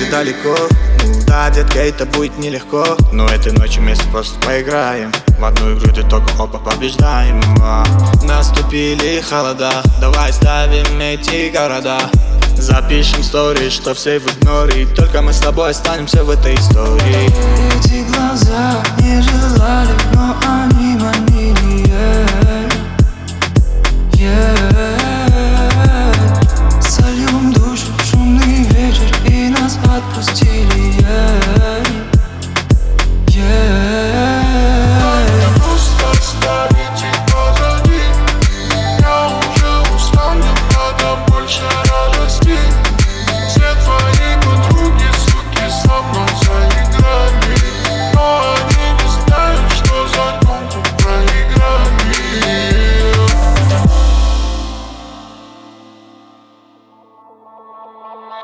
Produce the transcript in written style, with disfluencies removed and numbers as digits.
так далеко. Ну да, детка, это будет нелегко, но этой ночью вместе просто поиграем в одну игру, где только оба побеждаем. Наступили холода, давай ставим эти города. Запишем стори, что все в игноре, только мы с тобой останемся в этой истории. Эти глаза не желали, но